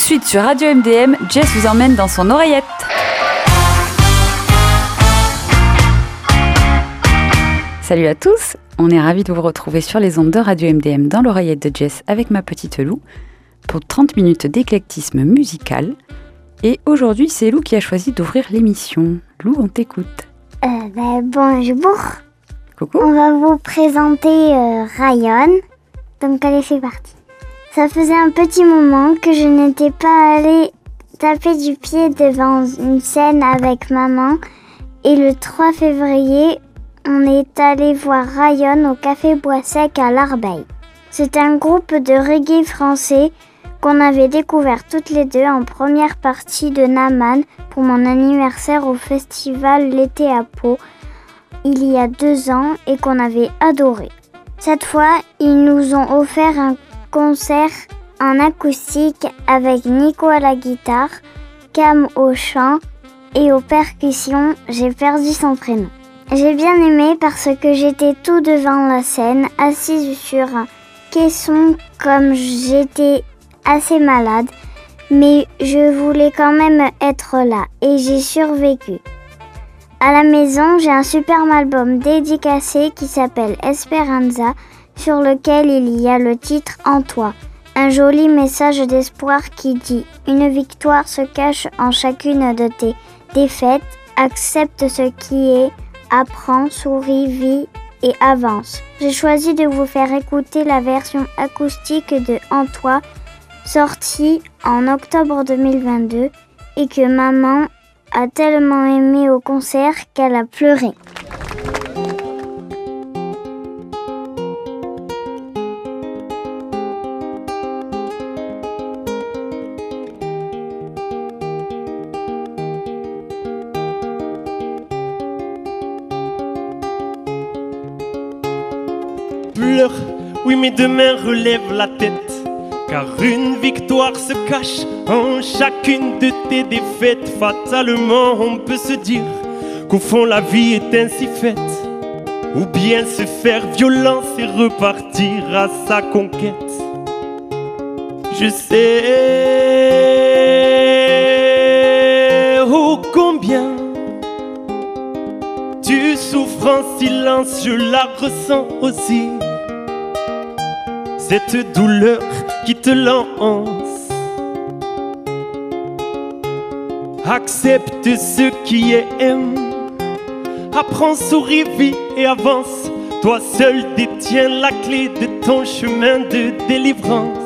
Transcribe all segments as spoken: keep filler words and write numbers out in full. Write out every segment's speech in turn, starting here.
suite sur Radio M D M, Jess vous emmène dans son oreillette. Salut à tous, on est ravis de vous retrouver sur les ondes de Radio M D M dans l'oreillette de Jess avec ma petite Lou pour trente minutes d'éclectisme musical. Et aujourd'hui, c'est Lou qui a choisi d'ouvrir l'émission. Lou, on t'écoute. Euh, ben, bonjour. Coucou. On va vous présenter euh, Ryan. Donc, allez, c'est parti. Ça faisait un petit moment que je n'étais pas allée taper du pied devant une scène avec maman. Et le trois février, on est allé voir Ryan au Café Bois Sec à l'Arbeille. C'est un groupe de reggae français qu'on avait découvert toutes les deux en première partie de Naman pour mon anniversaire au festival L'été à Pau il y a deux ans et qu'on avait adoré. Cette fois, ils nous ont offert un concert en acoustique avec Nico à la guitare, Cam au chant et aux percussions, j'ai perdu son prénom. J'ai bien aimé parce que j'étais tout devant la scène, assise sur un caisson comme j'étais assez malade, mais je voulais quand même être là et j'ai survécu. À la maison, j'ai un superbe album dédicacé qui s'appelle Esperanza, sur lequel il y a le titre En toi. Un joli message d'espoir qui dit « Une victoire se cache en chacune de tes défaites, accepte ce qui est, apprends, souris, vis et avance ». J'ai choisi de vous faire écouter la version acoustique de En toi, sortie en octobre deux mille vingt-deux et que maman a tellement aimé au concert qu'elle a pleuré. Pleure, oui mais demain relève la tête, car une victoire se cache en chacune de tes défaites. Fatalement on peut se dire qu'au fond la vie est ainsi faite, ou bien se faire violence et repartir à sa conquête. Je sais oh combien tu souffres en silence, je la ressens aussi, cette douleur qui te lance. Accepte ce qui est, aime, apprends, souris, vis et avance. Toi seul détiens la clé de ton chemin de délivrance,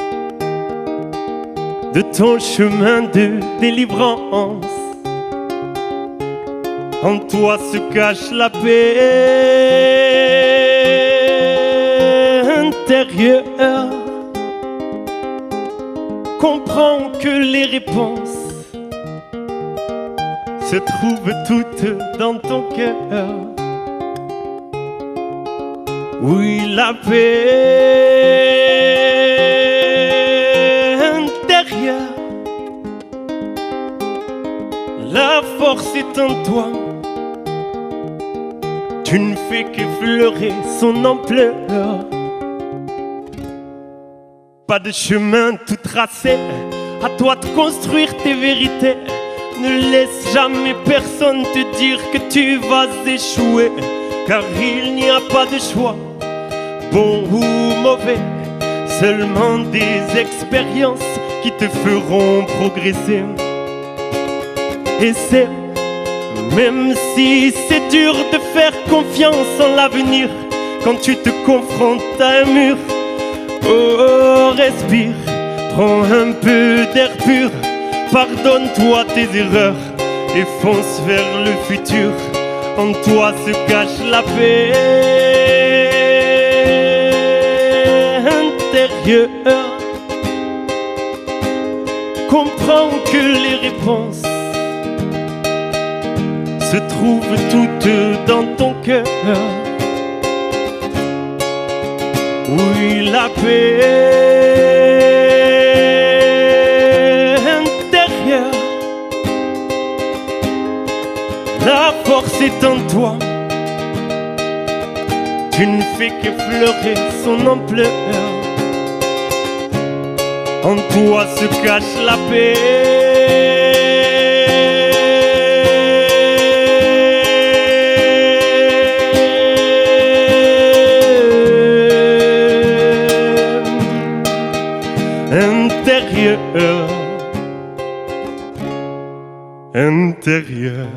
de ton chemin de délivrance. En toi se cache la paix intérieure. Comprends que les réponses se trouvent toutes dans ton cœur. Oui, la paix intérieure, la force est en toi. Tu ne fais qu'effleurer son ampleur. Pas de chemin tout tracé, à toi de construire tes vérités. Ne laisse jamais personne te dire que tu vas échouer, car il n'y a pas de choix, bon ou mauvais, seulement des expériences qui te feront progresser. Et c'est, même si c'est dur de faire confiance en l'avenir, quand tu te confrontes à un mur, oh, respire, prends un peu d'air pur, pardonne-toi tes erreurs et fonce vers le futur. En toi se cache la paix intérieure. Comprends que les réponses se trouvent toutes dans ton cœur. Oui, la paix intérieure, la force est en toi. Tu ne fais qu'effleurer son ampleur. en toi se cache la paix. Intérieur, intérieur.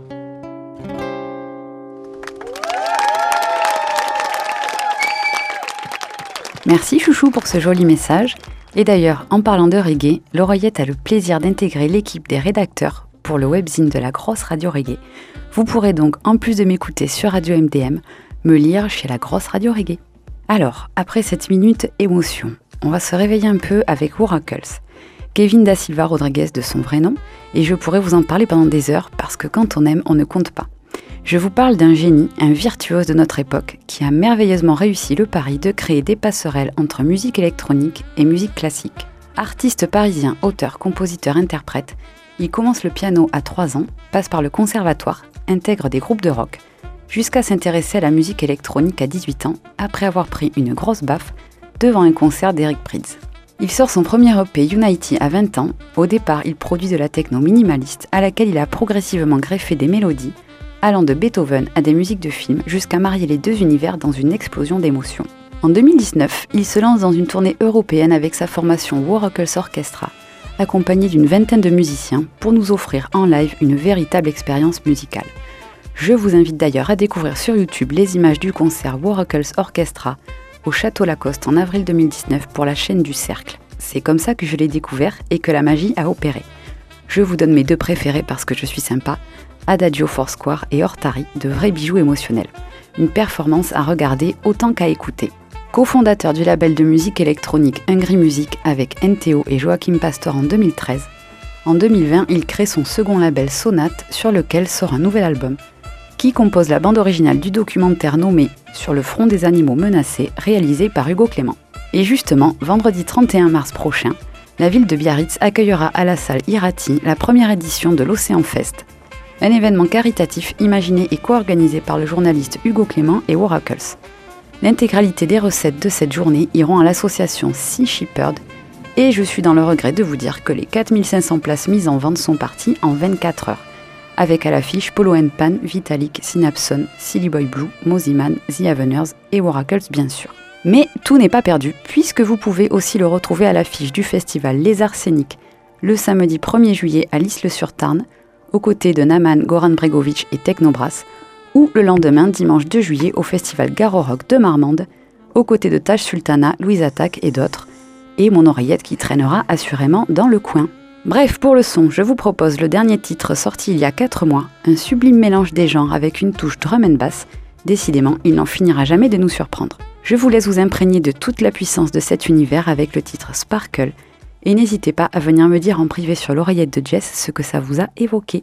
Merci Chouchou pour ce joli message. Et d'ailleurs, en parlant de reggae, l'Oreillette a le plaisir d'intégrer l'équipe des rédacteurs pour le webzine de la grosse radio reggae. Vous pourrez donc, en plus de m'écouter sur Radio M D M, me lire chez la grosse radio reggae. Alors, après cette minute émotion, on va se réveiller un peu avec Oracles, Kevin Da Silva Rodriguez de son vrai nom, et je pourrais vous en parler pendant des heures parce que quand on aime, on ne compte pas. Je vous parle d'un génie, un virtuose de notre époque, qui a merveilleusement réussi le pari de créer des passerelles entre musique électronique et musique classique. Artiste parisien, auteur, compositeur, interprète, il commence le piano à trois ans, passe par le conservatoire, intègre des groupes de rock, jusqu'à s'intéresser à la musique électronique à dix-huit ans, après avoir pris une grosse baffe devant un concert d'Eric Prydz. Il sort son premier E P Unity à vingt ans. Au départ, il produit de la techno minimaliste à laquelle il a progressivement greffé des mélodies, allant de Beethoven à des musiques de films jusqu'à marier les deux univers dans une explosion d'émotions. En deux mille dix-neuf, il se lance dans une tournée européenne avec sa formation Oracles Orchestra, accompagné d'une vingtaine de musiciens pour nous offrir en live une véritable expérience musicale. Je vous invite d'ailleurs à découvrir sur YouTube les images du concert Oracles Orchestra au Château Lacoste en avril deux mille dix-neuf pour la chaîne du Cercle. C'est comme ça que je l'ai découvert et que la magie a opéré. Je vous donne mes deux préférés parce que je suis sympa, Adagio Foursquare et Ortari, de vrais bijoux émotionnels. Une performance à regarder autant qu'à écouter. Co-fondateur du label de musique électronique Hungry Music avec N T O et Joachim Pastor en deux mille treize, en deux mille vingt, il crée son second label Sonate sur lequel sort un nouvel album, qui compose la bande originale du documentaire nommé « Sur le front des animaux menacés » réalisé par Hugo Clément. Et justement, vendredi trente et un mars prochain, la ville de Biarritz accueillera à la salle Irati la première édition de l'Océan Fest, un événement caritatif imaginé et co-organisé par le journaliste Hugo Clément et Oracles. L'intégralité des recettes de cette journée iront à l'association Sea Shepherd, et je suis dans le regret de vous dire que les quatre mille cinq cents places mises en vente sont parties en vingt-quatre heures, avec à l'affiche Polo and Pan, Vitalik, Synapson, Silly Boy Blue, Moziman, The Aveners et Oracles bien sûr. Mais tout n'est pas perdu, puisque vous pouvez aussi le retrouver à l'affiche du festival Les Arséniques le samedi premier juillet à l'Isle-sur-Tarn, aux côtés de Naman, Goran Bregovic et Technobrass, ou le lendemain, dimanche deux juillet, au festival Garo Rock de Marmande, aux côtés de Taj Sultana, Louise Attaque et d'autres, et mon oreillette qui traînera assurément dans le coin. Bref, pour le son, je vous propose le dernier titre sorti il y a quatre mois, un sublime mélange des genres avec une touche drum and bass. Décidément, il n'en finira jamais de nous surprendre. Je vous laisse vous imprégner de toute la puissance de cet univers avec le titre Sparkle, et n'hésitez pas à venir me dire en privé sur l'oreillette de Jess ce que ça vous a évoqué.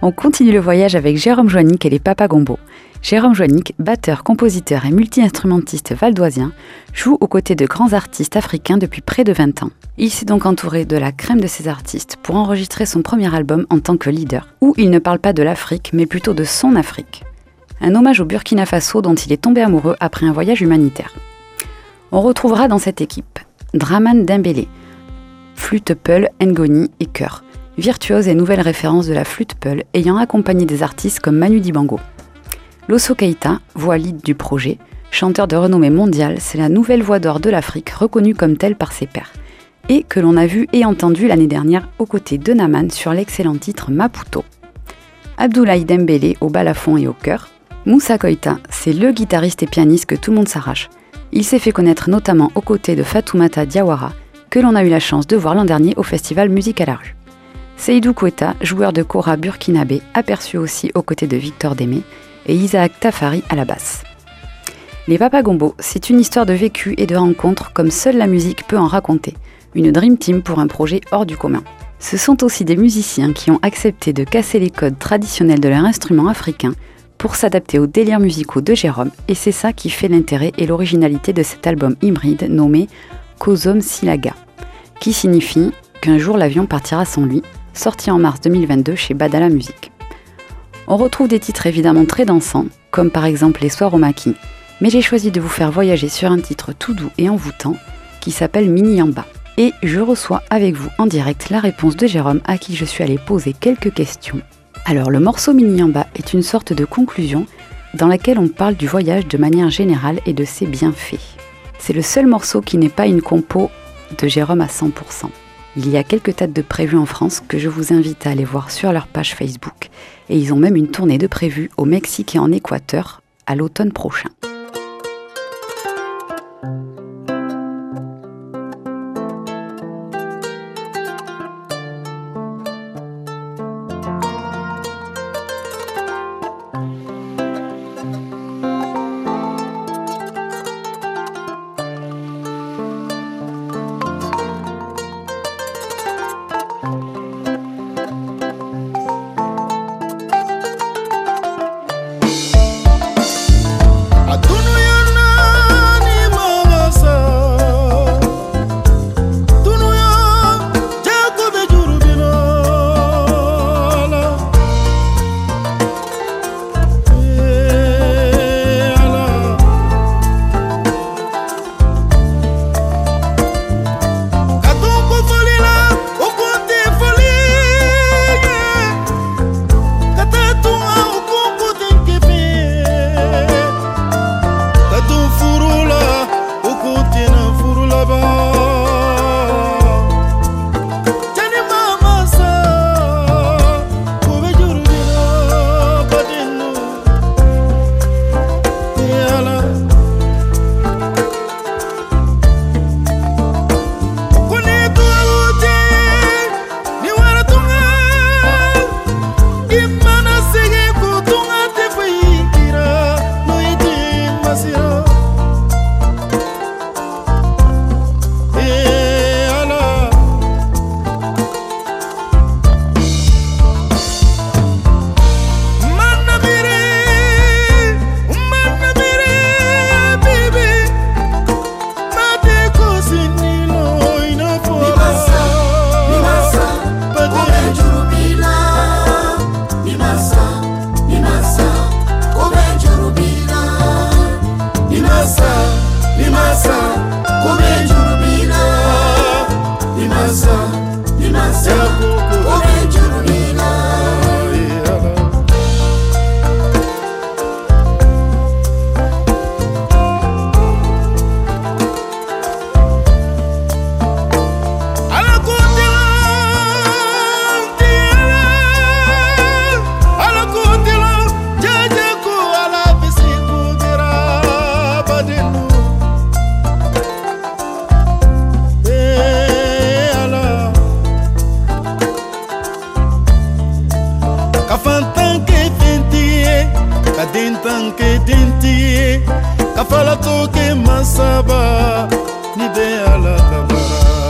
On continue le voyage avec Jérôme Joannick et les Papa Gombo. Jérôme Joannick, batteur, compositeur et multi-instrumentiste valdoisien, joue aux côtés de grands artistes africains depuis près de vingt ans. Il s'est donc entouré de la crème de ces artistes pour enregistrer son premier album en tant que leader, où il ne parle pas de l'Afrique, mais plutôt de son Afrique. Un hommage au Burkina Faso dont il est tombé amoureux après un voyage humanitaire. On retrouvera dans cette équipe Dramane Dembélé, flûte peul, ngoni et chœur, virtuose et nouvelle référence de la flûte peul ayant accompagné des artistes comme Manu Dibango. Losso Keita, voix lead du projet, chanteur de renommée mondiale, c'est la nouvelle voix d'or de l'Afrique reconnue comme telle par ses pairs, et que l'on a vu et entendu l'année dernière aux côtés de Naman sur l'excellent titre Maputo. Abdoulaye Dembélé au balafon et au chœur. Moussa Koita, c'est le guitariste et pianiste que tout le monde s'arrache. Il s'est fait connaître notamment aux côtés de Fatoumata Diawara, que l'on a eu la chance de voir l'an dernier au festival Musique à la rue. Seydou Koueta, joueur de kora burkinabé, aperçu aussi aux côtés de Victor Démé, et Isaac Tafari à la basse. Les Papa Gombo, c'est une histoire de vécu et de rencontres comme seule la musique peut en raconter. Une dream team pour un projet hors du commun. Ce sont aussi des musiciens qui ont accepté de casser les codes traditionnels de leur instrument africain pour s'adapter aux délires musicaux de Jérôme, et c'est ça qui fait l'intérêt et l'originalité de cet album hybride nommé Kozom Silaga, qui signifie qu'un jour l'avion partira sans lui, sorti en mars deux mille vingt-deux chez Badala Music. On retrouve des titres évidemment très dansants, comme par exemple Les Soirs au Maquis, mais j'ai choisi de vous faire voyager sur un titre tout doux et envoûtant qui s'appelle Mini Yamba. Et je reçois avec vous en direct la réponse de Jérôme à qui je suis allée poser quelques questions. Alors le morceau Mini Yamba est une sorte de conclusion dans laquelle on parle du voyage de manière générale et de ses bienfaits. C'est le seul morceau qui n'est pas une compo de Jérôme à cent pour cent. Il y a quelques dates de prévues en France que je vous invite à aller voir sur leur page Facebook, et ils ont même une tournée de prévue au Mexique et en Équateur à l'automne prochain.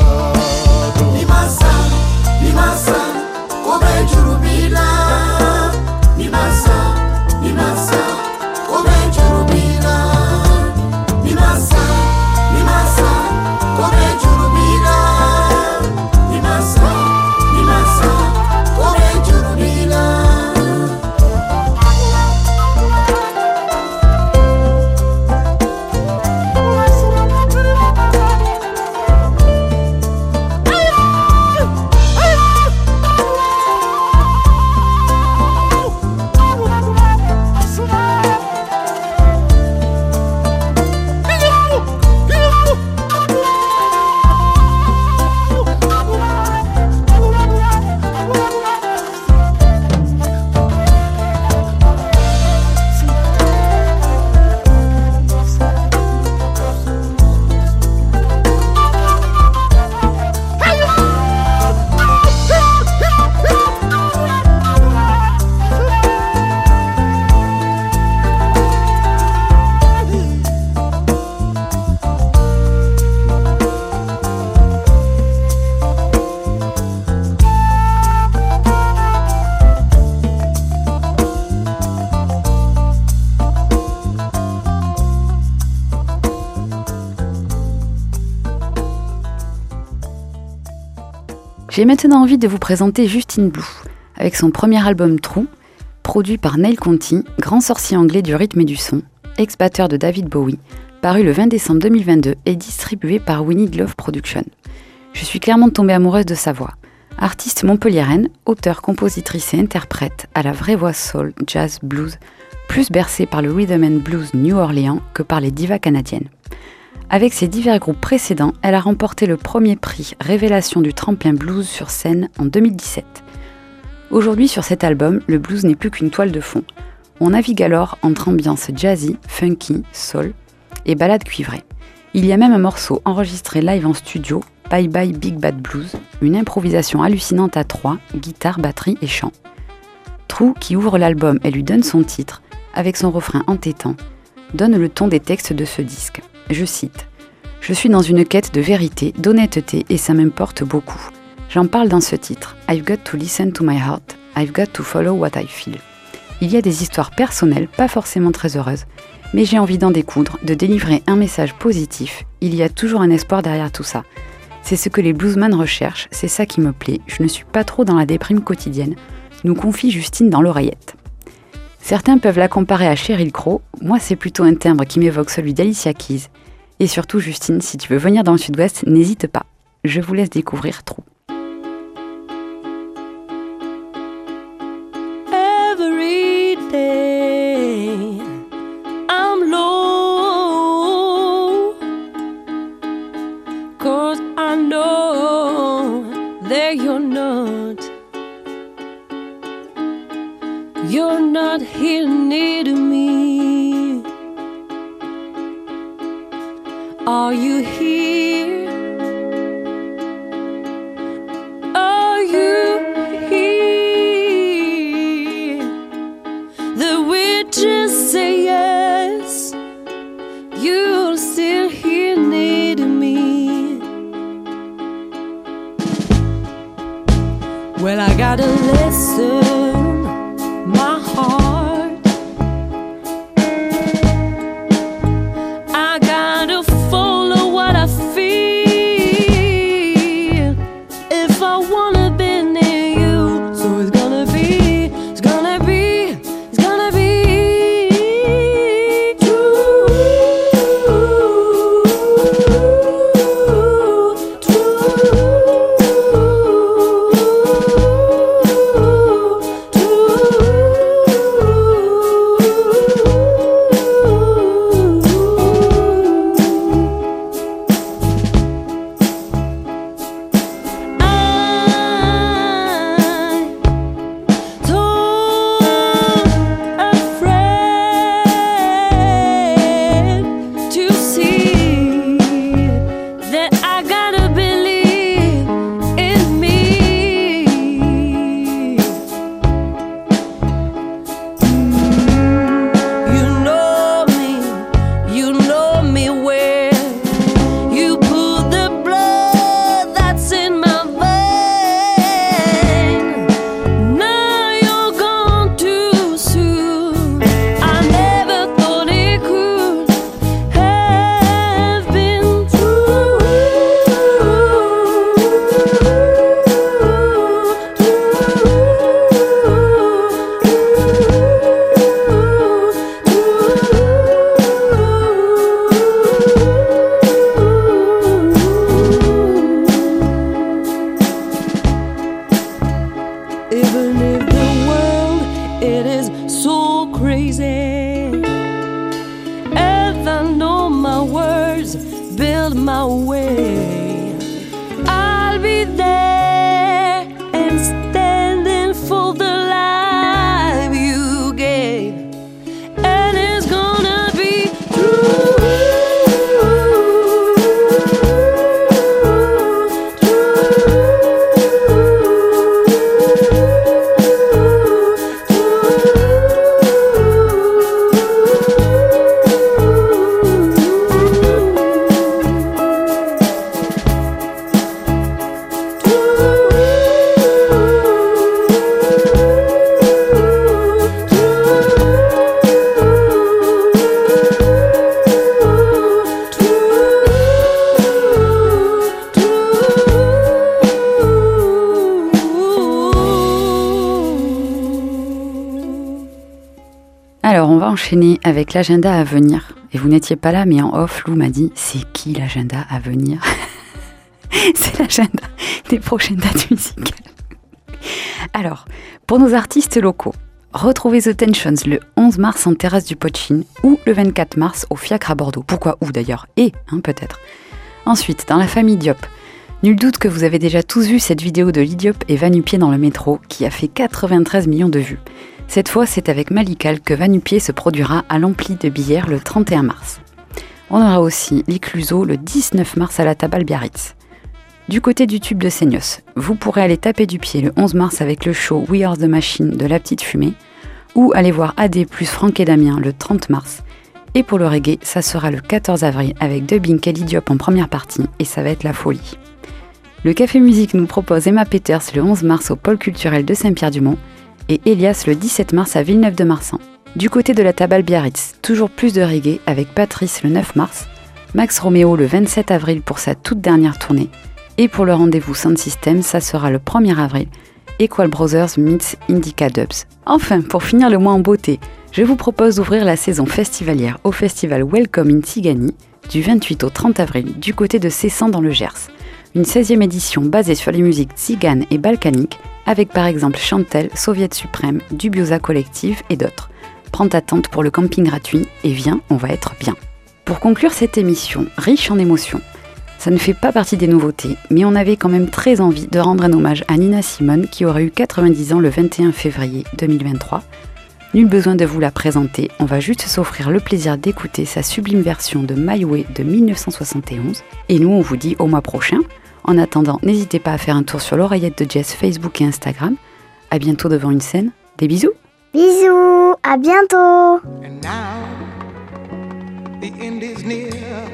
Limasa, limasa, kobe jurubila. J'ai maintenant envie de vous présenter Justin Blue, avec son premier album True, produit par Neil Conti, grand sorcier anglais du rythme et du son, ex-batteur de David Bowie, paru le vingt décembre deux mille vingt-deux et distribué par We Need Love Production. Je suis clairement tombée amoureuse de sa voix. Artiste montpelliéraine, auteure, compositrice et interprète à la vraie voix soul, jazz, blues, plus bercée par le rhythm and blues New Orleans que par les divas canadiennes. Avec ses divers groupes précédents, elle a remporté le premier prix Révélation du tremplin blues sur scène en deux mille dix-sept. Aujourd'hui, sur cet album, le blues n'est plus qu'une toile de fond. On navigue alors entre ambiance jazzy, funky, soul et ballade cuivrée. Il y a même un morceau enregistré live en studio, Bye Bye Big Bad Blues, une improvisation hallucinante à trois, guitare, batterie et chant. True, qui ouvre l'album et lui donne son titre, avec son refrain entêtant, donne le ton des textes de ce disque. Je cite « Je suis dans une quête de vérité, d'honnêteté et ça m'importe beaucoup. J'en parle dans ce titre. I've got to listen to my heart. I've got to follow what I feel. » Il y a des histoires personnelles, pas forcément très heureuses, mais j'ai envie d'en découdre, de délivrer un message positif. Il y a toujours un espoir derrière tout ça. C'est ce que les bluesman recherchent, c'est ça qui me plaît. Je ne suis pas trop dans la déprime quotidienne, nous confie Justine dans l'oreillette. Certains peuvent la comparer à Sheryl Crow, moi c'est plutôt un timbre qui m'évoque celui d'Alicia Keys. Et surtout Justine, si tu veux venir dans le sud-ouest, n'hésite pas. Je vous laisse découvrir True. Every day I'm low, 'cause I know that you're not. You're not here near to me. Are you here? Are you here? The witches say yes. You're still here near to me. Well, I gotta listen. My heart, I gotta follow what I feel if I wanna be near you. So it's gonna be, it's gonna be, it's gonna be true, true. va enchaîner avec l'agenda à venir. Et vous n'étiez pas là, mais en off, Lou m'a dit, c'est qui l'agenda à venir? C'est l'agenda des prochaines dates musicales. Alors, pour nos artistes locaux, retrouvez The Tensions le onze mars en terrasse du Potchin ou le vingt-quatre mars au Fiacre à Bordeaux. Pourquoi ou d'ailleurs? Et, hein, peut-être. Ensuite, dans la famille Diop, nul doute que vous avez déjà tous vu cette vidéo de Lidiop et Va-Nu-Pieds dans le métro qui a fait quatre-vingt-treize millions de vues. Cette fois, c'est avec Malical que Va-Nu-Pieds se produira à l'Ampli de Billère le trente et un mars. On aura aussi l'Icluso le dix-neuf mars à la Tabale Biarritz. Du côté du tube de Seignos, vous pourrez aller taper du pied le onze mars avec le show We Are The Machine de La Petite Fumée ou aller voir A D plus Franck et Damien le trente mars. Et pour le reggae, ça sera le quatorze avril avec Dubbing Kelly Diop en première partie et ça va être la folie. Le Café Musique nous propose Emma Peters le onze mars au Pôle culturel de Saint-Pierre-du-Mont et Elias le dix-sept mars à Villeneuve-de-Marsan. Du côté de la Tabale Biarritz, toujours plus de reggae avec Patrice le neuf mars, Max Romeo le vingt-sept avril pour sa toute dernière tournée, et pour le rendez-vous Sound System, ça sera le premier avril, Equal Brothers meets Indica Dubs. Enfin, pour finir le mois en beauté, je vous propose d'ouvrir la saison festivalière au festival Welcome in Tigani du vingt-huit au trente avril du côté de Cessan dans le Gers. Une seizième édition basée sur les musiques tziganes et balkaniques, avec par exemple Chantel, Soviet Suprême, Dubiosa Collective et d'autres. Prends ta tente pour le camping gratuit et viens, on va être bien. Pour conclure cette émission, riche en émotions, ça ne fait pas partie des nouveautés, mais on avait quand même très envie de rendre un hommage à Nina Simone qui aurait eu quatre-vingt-dix ans le vingt et un février deux mille vingt-trois. Nul besoin de vous la présenter, on va juste s'offrir le plaisir d'écouter sa sublime version de My Way de mille neuf cent soixante et onze. Et nous, on vous dit au mois prochain. En attendant, n'hésitez pas à faire un tour sur l'oreillette de Jess Facebook et Instagram. À bientôt devant une scène. Des bisous. Bisous, à bientôt. And now the end is near,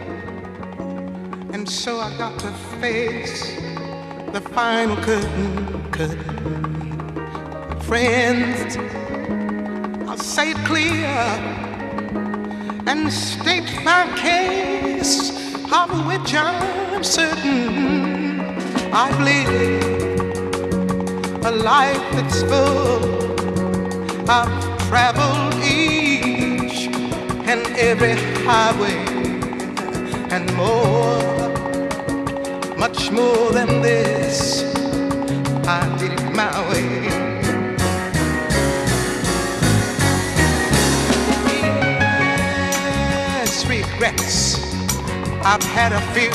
and so I got to face the final curtain, curtain. Friends, I'll say it clear and state my case, of which I'm certain. I've lived a life that's full. I've traveled each and every highway and more, much more than this. I did it my way. Yes, regrets, I've had a few,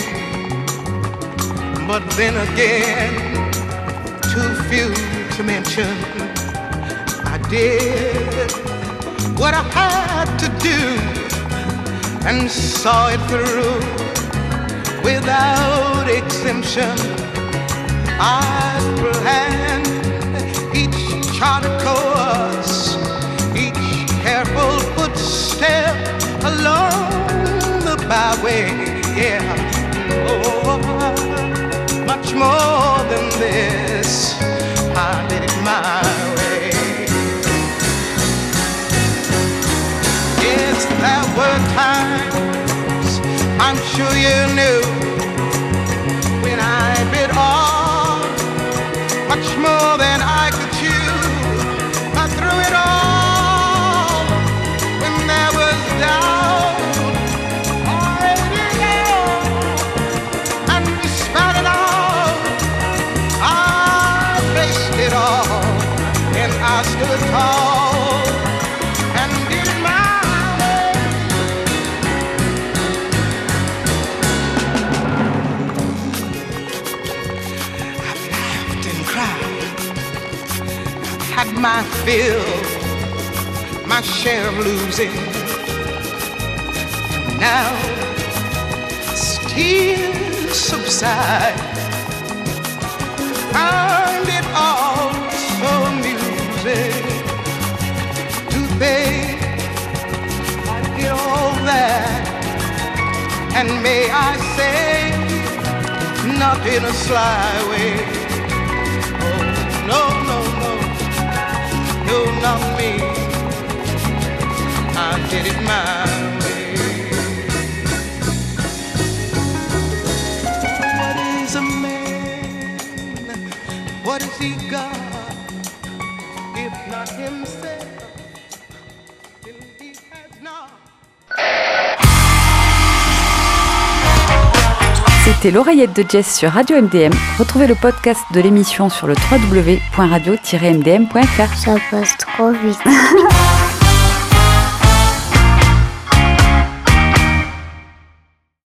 but then again, too few to mention. I did what I had to do and saw it through without exemption. I planned each charted course, each careful footstep along the byway. Yeah, oh, much more than this, I did it my way. Yes, there were times, I'm sure you knew, when I bit off much more than I could chew. But through it all, when there was doubt, I stood tall and did it my way. I've laughed and cried, I've had my fill, my share of losing. Now tears subside, find it all so amusing to think I did all that, and may I say, not in a sly way. Oh, no, no, no, no, not me. I did it my way. What is a man? What has he got? If not himself, then he C'était l'oreillette de Jess sur Radio M D M. Retrouvez le podcast de l'émission sur le w w w point radio tiret m d m point f r. Ça passe trop vite.